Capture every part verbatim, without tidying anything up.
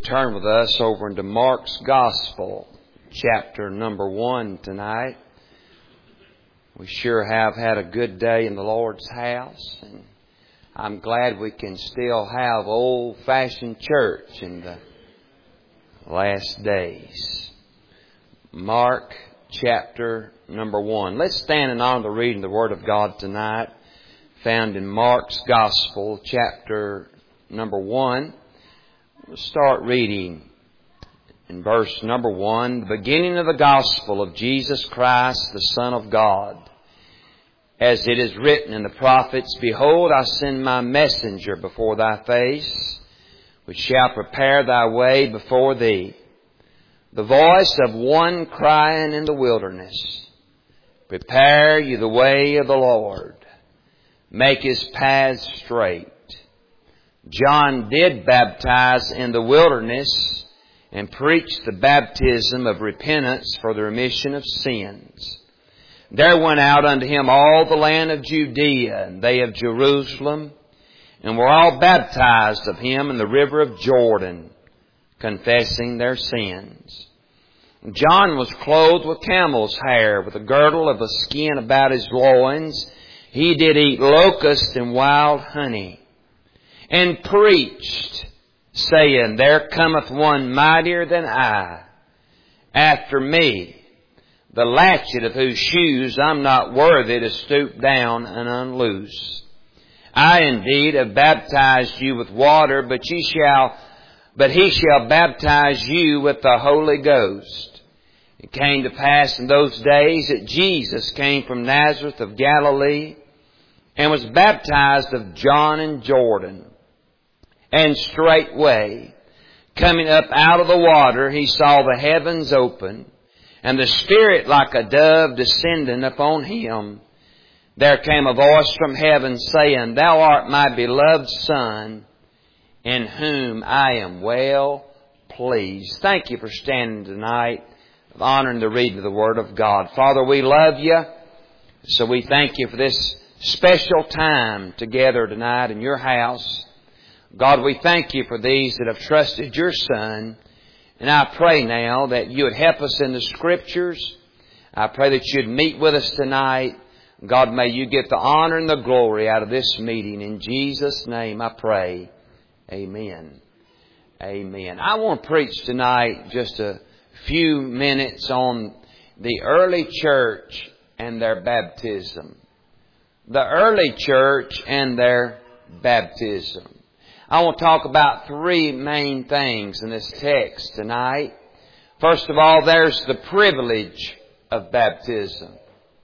would turn with us over into Mark's Gospel, chapter number one tonight. We sure have had a good day in the Lord's house, and I'm glad we can still have old-fashioned church in the last days. Mark chapter number one. Let's stand and honor the reading of the Word of God tonight, found in Mark's Gospel, chapter number one. We'll start reading in verse number one, the beginning of the Gospel of Jesus Christ, the Son of God. As it is written in the prophets, Behold, I send my messenger before thy face, which shall prepare thy way before thee. The voice of one crying in the wilderness, Prepare ye the way of the Lord, make His paths straight. John did baptize in the wilderness and preached the baptism of repentance for the remission of sins. There went out unto him all the land of Judea and they of Jerusalem, and were all baptized of him in the river of Jordan, confessing their sins. John was clothed with camel's hair, with a girdle of a skin about his loins. He did eat locusts and wild honey, and preached, saying, There cometh one mightier than I, after me, the latchet of whose shoes I'm not worthy to stoop down and unloose. I indeed have baptized you with water, but ye shall, but he shall baptize you with the Holy Ghost. It came to pass in those days that Jesus came from Nazareth of Galilee, and was baptized of John in Jordan. And straightway, coming up out of the water, he saw the heavens open, and the Spirit like a dove descending upon him. There came a voice from heaven saying, Thou art my beloved Son, in whom I am well pleased. Thank you for standing tonight, honoring the reading of the Word of God. Father, we love you, so we thank you for this special time together tonight in your house. God, we thank you for these that have trusted your Son. And I pray now that you would help us in the Scriptures. I pray that you'd meet with us tonight. God, may you get the honor and the glory out of this meeting. In Jesus' name I pray. Amen. Amen. I want to preach tonight just a few minutes on the early church and their baptism. The early church and their baptism. I want to talk about three main things in this text tonight. First of all, there's the privilege of baptism.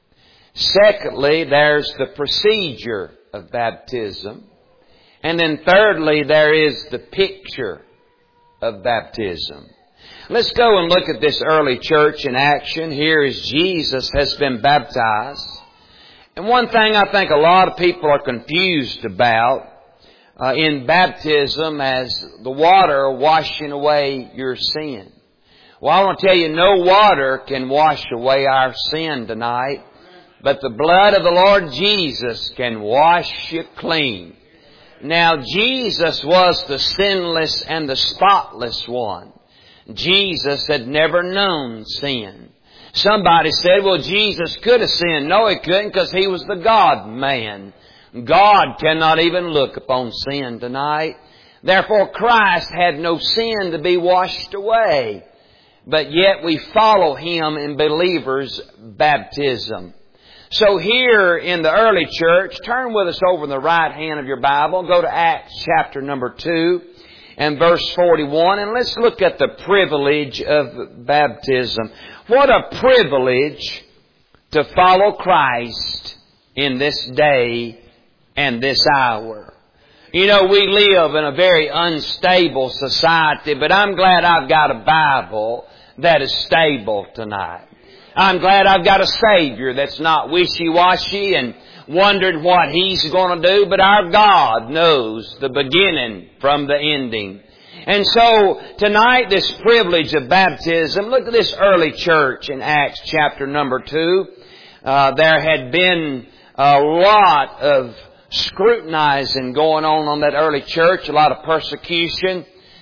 Secondly, there's the procedure of baptism. And then thirdly, there is the picture of baptism. Let's go and look at this early church in action. Here is Jesus has been baptized. And one thing I think a lot of people are confused about Uh, in baptism as the water washing away your sin. Well, I want to tell you, no water can wash away our sin tonight, but the blood of the Lord Jesus can wash you clean. Now, Jesus was the sinless and the spotless one. Jesus had never known sin. Somebody said, well, Jesus could have sinned. No, He couldn't, because He was the God-man. God cannot even look upon sin tonight. Therefore, Christ had no sin to be washed away. But yet we follow Him in believers' baptism. So here in the early church, turn with us over in the right hand of your Bible. Go to Acts chapter number two and verse forty-one. And let's look at the privilege of baptism. What a privilege to follow Christ in this day and this hour. You know, we live in a very unstable society, but I'm glad I've got a Bible that is stable tonight. I'm glad I've got a Savior that's not wishy-washy and wondered what He's going to do, but our God knows the beginning from the ending. And so tonight, this privilege of baptism, look at this early church in Acts chapter number two. Uh, there had been a lot of scrutinizing going on on that early church, a lot of persecution.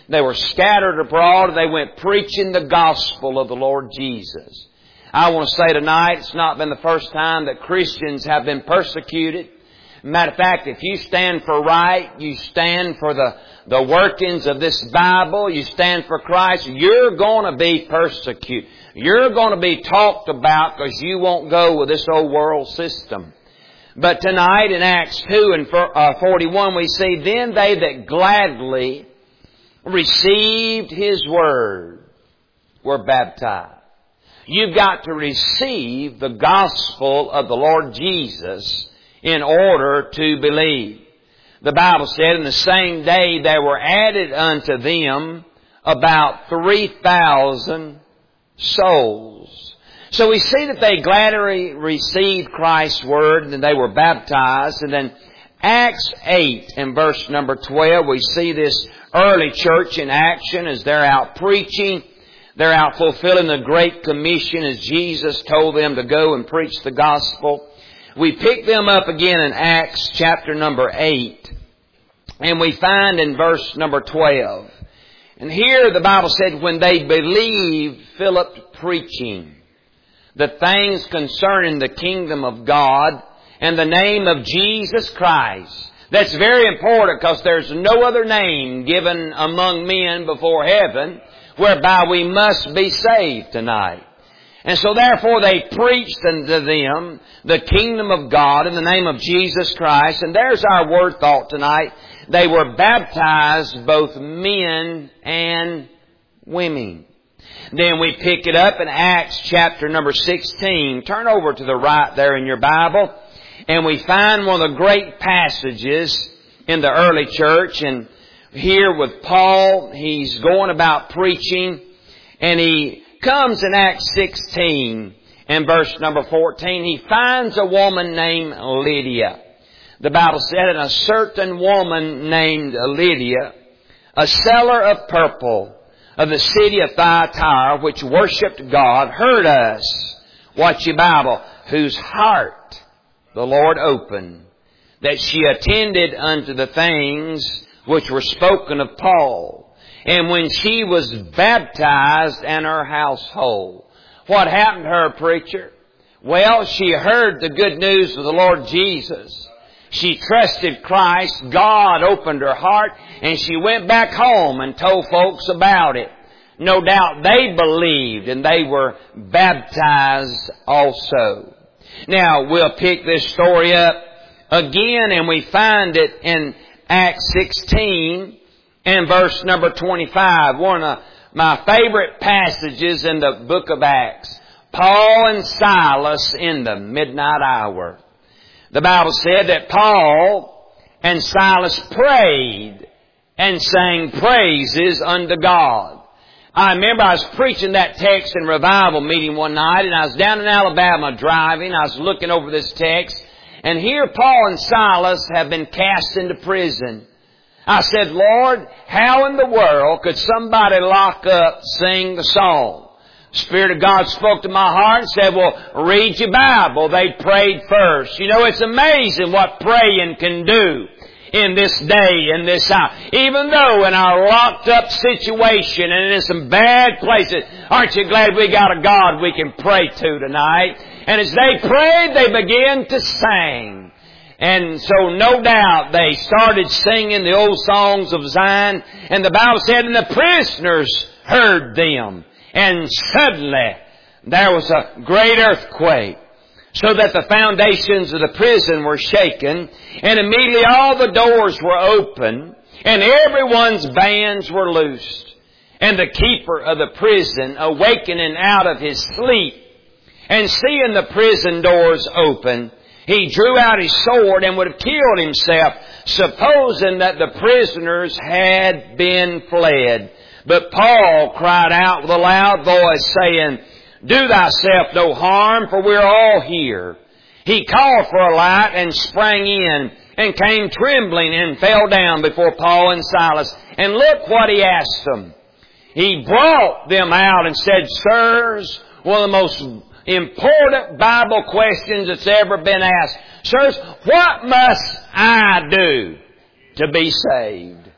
They were scattered abroad and they went preaching the gospel of the Lord Jesus. I want to say tonight, it's not been the first time that Christians have been persecuted. Matter of fact, if you stand for right, you stand for the, the workings of this Bible, you stand for Christ, you're going to be persecuted. You're going to be talked about because you won't go with this old world system. But tonight in Acts two and forty-one we see, then they that gladly received His Word were baptized. You've got to receive the gospel of the Lord Jesus in order to believe. The Bible said, in the same day there were added unto them about three thousand souls. So we see that they gladly received Christ's Word and then they were baptized. And then Acts eight and verse number twelve, we see this early church in action as they're out preaching. They're out fulfilling the Great Commission as Jesus told them to go and preach the gospel. We pick them up again in Acts chapter number eight. And we find in verse number twelve. And here the Bible said, when they believed Philip preaching the things concerning the kingdom of God and the name of Jesus Christ. That's very important because there's no other name given among men before heaven whereby we must be saved tonight. And so therefore they preached unto them the kingdom of God in the name of Jesus Christ. And there's our word thought tonight. They were baptized, both men and women. Then we pick it up in Acts chapter number sixteen. Turn over to the right there in your Bible. And we find one of the great passages in the early church. And here with Paul, he's going about preaching. And he comes in Acts sixteen and verse number fourteen. He finds a woman named Lydia. The Bible said, and a certain woman named Lydia, a seller of purple of the city of Thyatira, which worshipped God, heard us. Watch your Bible. Whose heart the Lord opened, that she attended unto the things which were spoken of Paul. And when she was baptized and her household. What happened to her, preacher? Well, she heard the good news of the Lord Jesus. She trusted Christ. God opened her heart and she went back home and told folks about it. No doubt they believed and they were baptized also. Now, we'll pick this story up again and we find it in Acts sixteen and verse number twenty-five. One of my favorite passages in the book of Acts. Paul and Silas in the midnight hour. The Bible said that Paul and Silas prayed and sang praises unto God. I remember I was preaching that text in revival meeting one night and I was down in Alabama driving. I was looking over this text and here Paul and Silas have been cast into prison. I said, Lord, how in the world could somebody lock up, sing the song? Spirit of God spoke to my heart and said, well, read your Bible. They prayed first. You know, it's amazing what praying can do in this day, in this hour. Even though in our locked up situation and in some bad places, aren't you glad we got a God we can pray to tonight? And as they prayed, they began to sing. And so no doubt they started singing the old songs of Zion. And the Bible said, and the prisoners heard them. And suddenly there was a great earthquake, so that the foundations of the prison were shaken, and immediately all the doors were open, and everyone's bands were loosed. And the keeper of the prison, awakening out of his sleep, and seeing the prison doors open, he drew out his sword and would have killed himself, supposing that the prisoners had been fled. But Paul cried out with a loud voice, saying, do thyself no harm, for we're all here. He called for a light and sprang in, and came trembling and fell down before Paul and Silas. And look what he asked them. He brought them out and said, sirs, one of the most important Bible questions that's ever been asked. Sirs, what must I do to be saved?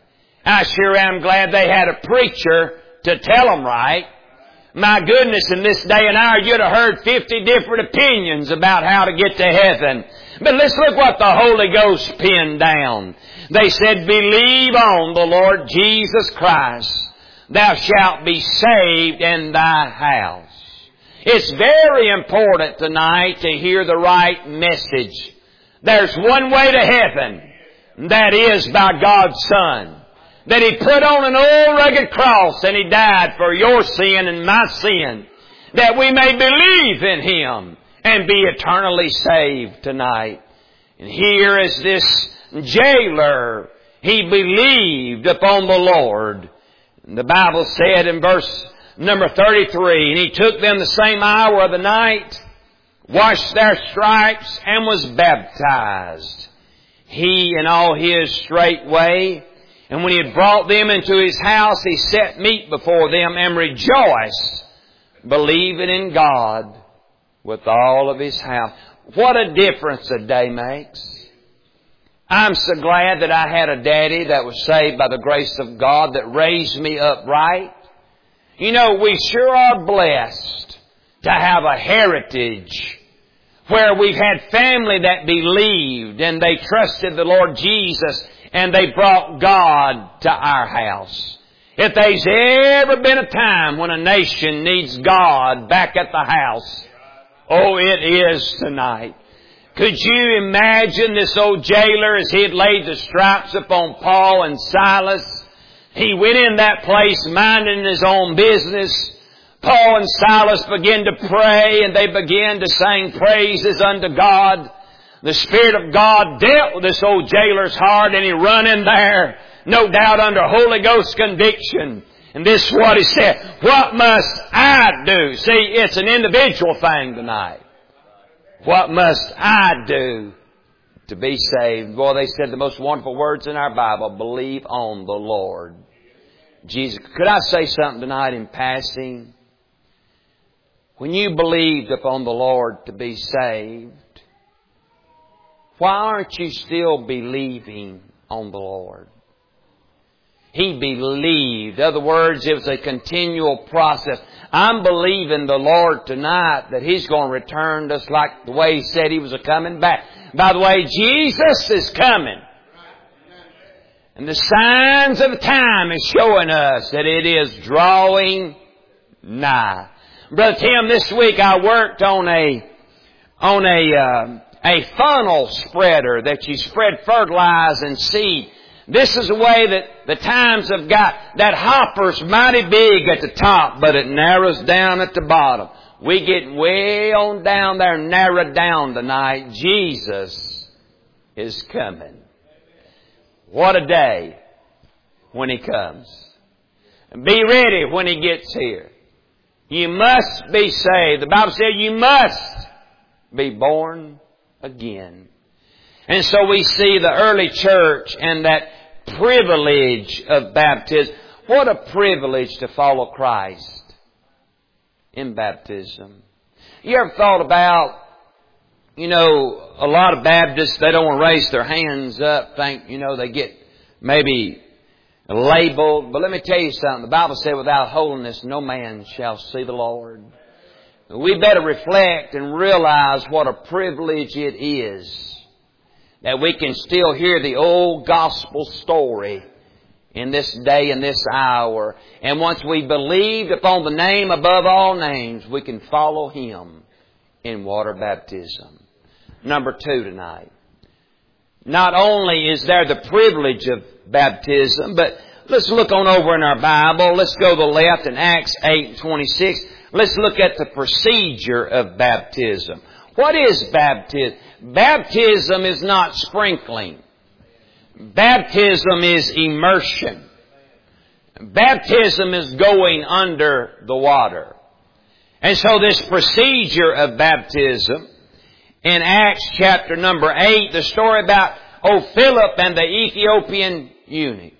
I sure am glad they had a preacher to tell them right. My goodness, in this day and hour, you'd have heard fifty different opinions about how to get to heaven. But let's look what the Holy Ghost penned down. They said, believe on the Lord Jesus Christ. Thou shalt be saved in thy house. It's very important tonight to hear the right message. There's one way to heaven. That is by God's Son. That He put on an old rugged cross and He died for your sin and my sin. That we may believe in Him and be eternally saved tonight. And here is this jailer. He believed upon the Lord. And the Bible said in verse number thirty-three, and he took them the same hour of the night, washed their stripes, and was baptized. He and all his straightway. And when he had brought them into his house, he set meat before them and rejoiced, believing in God with all of his house. What a difference a day makes. I'm so glad that I had a daddy that was saved by the grace of God, that raised me upright. You know, we sure are blessed to have a heritage where we've had family that believed and they trusted the Lord Jesus and they brought God to our house. If there's ever been a time when a nation needs God back at the house, oh, it is tonight. Could you imagine this old jailer as he had laid the stripes upon Paul and Silas? He went in that place minding his own business. Paul and Silas began to pray and they began to sing praises unto God. The Spirit of God dealt with this old jailer's heart and he run in there, no doubt under Holy Ghost conviction. And this is what he said, what must I do? See, it's an individual thing tonight. What must I do to be saved? Boy, they said the most wonderful words in our Bible, believe on the Lord Jesus. Could I say something tonight in passing? When you believed upon the Lord to be saved, why aren't you still believing on the Lord? He believed. In other words, it was a continual process. I'm believing the Lord tonight that He's going to return just like the way He said He was a coming back. By the way, Jesus is coming. And the signs of the time is showing us that it is drawing nigh. Brother Tim, this week I worked on a, on a, uh, a funnel spreader that you spread fertilizer and seed. This is the way that the times have got. That hopper's mighty big at the top, but it narrows down at the bottom. We get way on down there, narrowed down tonight. Jesus is coming. What a day when He comes. Be ready when He gets here. You must be saved. The Bible said you must be born again. And so we see the early church and that privilege of baptism. What a privilege to follow Christ in baptism. You ever thought about, you know, a lot of Baptists, they don't want to raise their hands up, think, you know, they get maybe labeled. But let me tell you something. The Bible said, without holiness, no man shall see the Lord. We better reflect and realize what a privilege it is that we can still hear the old gospel story in this day and this hour. And once we believed upon the name above all names, we can follow Him in water baptism. Number two tonight. Not only is there the privilege of baptism, but let's look on over in our Bible. Let's go to the left in Acts eight and twenty-six. Let's look at the procedure of baptism. What is baptism? Baptism is not sprinkling. Baptism is immersion. Baptism is going under the water. And so this procedure of baptism, in Acts chapter number eight, the story about O Philip and the Ethiopian eunuch.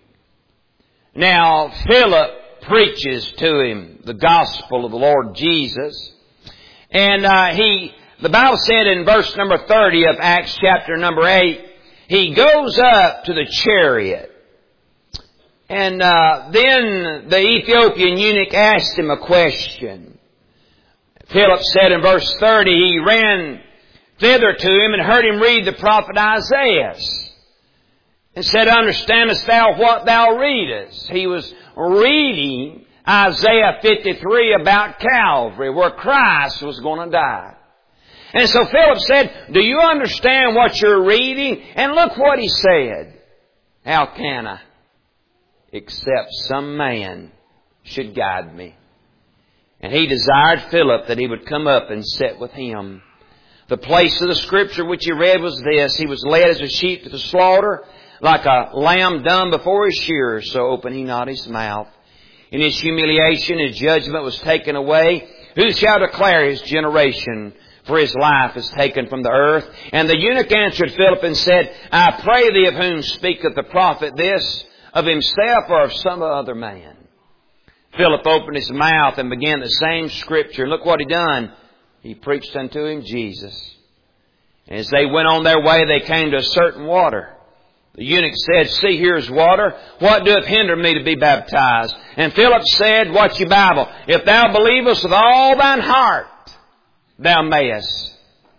Now, Philip preaches to him the gospel of the Lord Jesus. And uh, he, the Bible said in verse number thirty of Acts chapter number eight, he goes up to the chariot. And uh, then the Ethiopian eunuch asked him a question. Philip said in verse thirty, he ran thither to him and heard him read the prophet Isaiah, and said, understandest thou what thou readest? He was reading Isaiah fifty-three about Calvary, where Christ was going to die. And so Philip said, do you understand what you're reading? And look what he said. How can I, except some man should guide me? And he desired Philip that he would come up and sit with him. The place of the Scripture which he read was this: he was led as a sheep to the slaughter, like a lamb dumb before his shearers, so opened he not his mouth. In his humiliation his judgment was taken away. Who shall declare his generation? For his life is taken from the earth. And the eunuch answered Philip and said, I pray thee, of whom speaketh the prophet this, of himself or of some other man? Philip opened his mouth and began the same Scripture. And look what he done. He preached unto him Jesus. And as they went on their way, they came to a certain water. The eunuch said, see, here is water. What doth hinder me to be baptized? And Philip said, watch your Bible, if thou believest with all thine heart, thou mayest.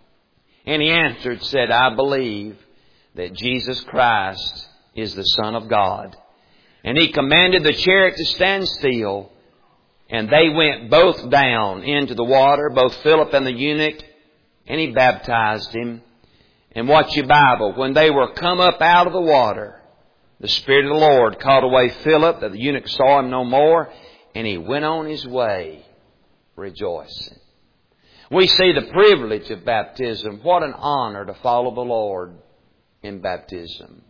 And he answered, said, I believe that Jesus Christ is the Son of God. And he commanded the chariot to stand still. And they went both down into the water, both Philip and the eunuch, and he baptized him. And watch your Bible. When they were come up out of the water, the Spirit of the Lord called away Philip, that the eunuch saw him no more, and he went on his way rejoicing. We see the privilege of baptism. What an honor to follow the Lord in baptism.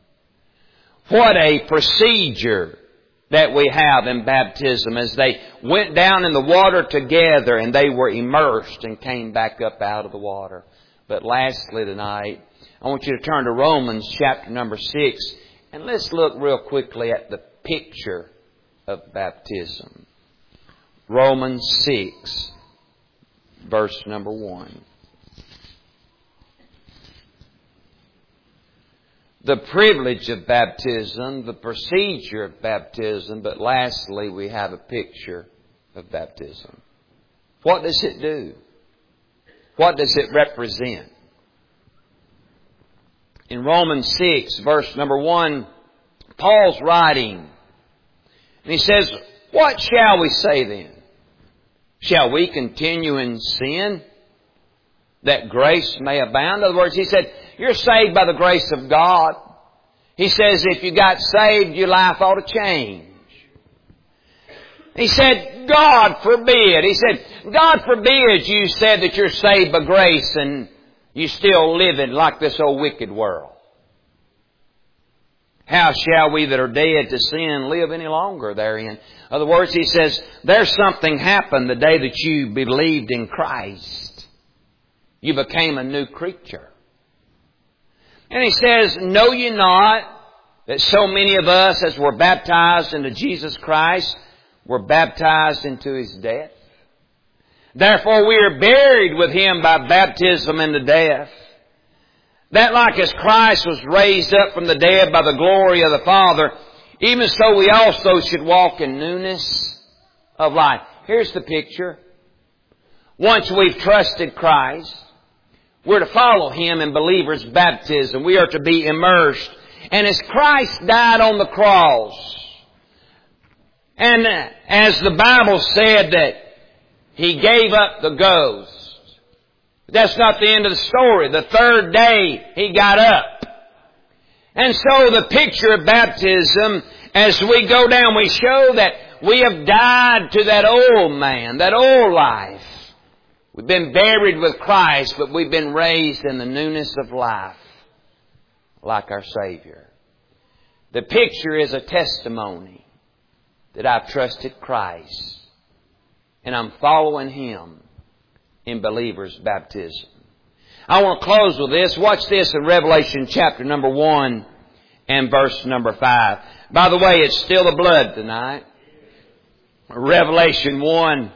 What a procedure that we have in baptism, as they went down in the water together and they were immersed and came back up out of the water. But lastly tonight, I want you to turn to Romans chapter number six, and let's look real quickly at the picture of baptism. Romans six, verse number one. The privilege of baptism, the procedure of baptism, but lastly we have a picture of baptism. What does it do? What does it represent? In Romans six, verse number one, Paul's writing, and he says, what shall we say then? Shall we continue in sin, that grace may abound? In other words, he said, you're saved by the grace of God. He says, if you got saved, your life ought to change. He said, God forbid. He said, God forbid you said that you're saved by grace and you still living like this old wicked world. How shall we that are dead to sin live any longer therein? In other words, he says, there's something happened the day that you believed in Christ. You became a new creature. And he says, know ye not that so many of us as were baptized into Jesus Christ were baptized into His death? Therefore we are buried with Him by baptism into death, that like as Christ was raised up from the dead by the glory of the Father, even so we also should walk in newness of life. Here's the picture. Once we've trusted Christ, we're to follow Him in believers' baptism. We are to be immersed. And as Christ died on the cross, and as the Bible said that He gave up the ghost, that's not the end of the story. The third day He got up. And so the picture of baptism, as we go down, we show that we have died to that old man, that old life. We've been buried with Christ, but we've been raised in the newness of life, like our Savior. The picture is a testimony that I've trusted Christ, and I'm following Him in believers' baptism. I want to close with this. Watch this in Revelation chapter number one and verse number five. By the way, it's still the blood tonight. Revelation one.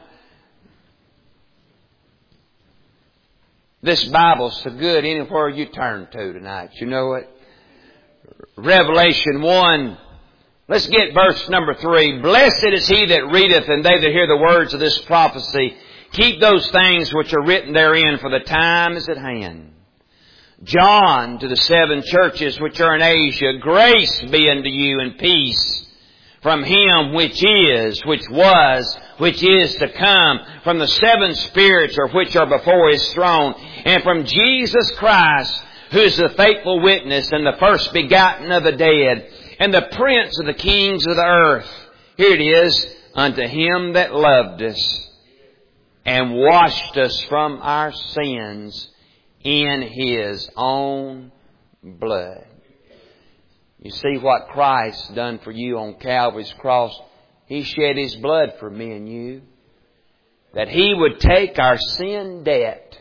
This Bible's so good anywhere you turn to tonight. You know it? Revelation one Let's get verse number three. Blessed is he that readeth, and they that hear the words of this prophecy. Keep those things which are written therein, for the time is at hand. John, to the seven churches which are in Asia, grace be unto you and peace from Him which is, which was, which is to come, from the seven spirits or which are before His throne, and from Jesus Christ, who is the faithful witness and the first begotten of the dead, and the prince of the kings of the earth. Here it is, unto Him that loved us and washed us from our sins in His own blood. You see what Christ done for you on Calvary's cross? He shed His blood for me and you. That He would take our sin debt.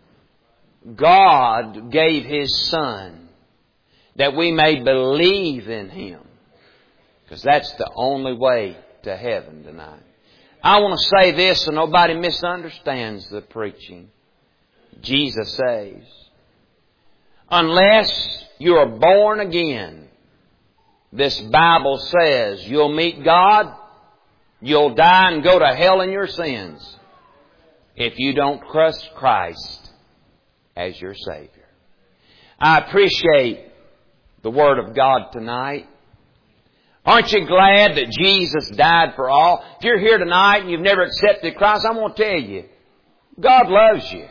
God gave His Son that we may believe in Him. Because that's the only way to heaven tonight. I want to say this so nobody misunderstands the preaching. Jesus saves. Unless you are born again, this Bible says you'll meet God, you'll die and go to hell in your sins if you don't trust Christ as your Savior. I appreciate the Word of God tonight. Aren't you glad that Jesus died for all? If you're here tonight and you've never accepted Christ, I'm going to tell you, God loves you.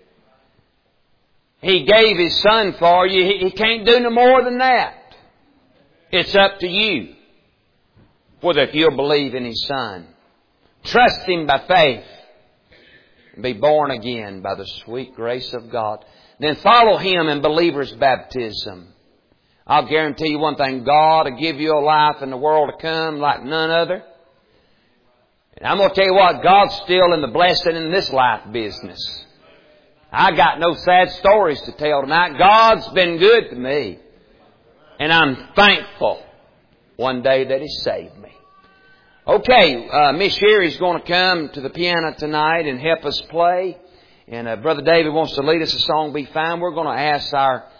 He gave His Son for you. He, he can't do no more than that. It's up to you whether if you'll believe in His Son. Trust Him by faith. And be born again by the sweet grace of God. Then follow Him in believer's baptism. I'll guarantee you one thing. God will give you a life in the world to come like none other. And I'm going to tell you what. God's still in the blessing in this life business. I got no sad stories to tell tonight. God's been good to me. And I'm thankful one day that He saved me. Okay, uh, Miss Sherry's going to come to the piano tonight and help us play. And uh, Brother David wants to lead us a song, Be Fine. We're going to ask our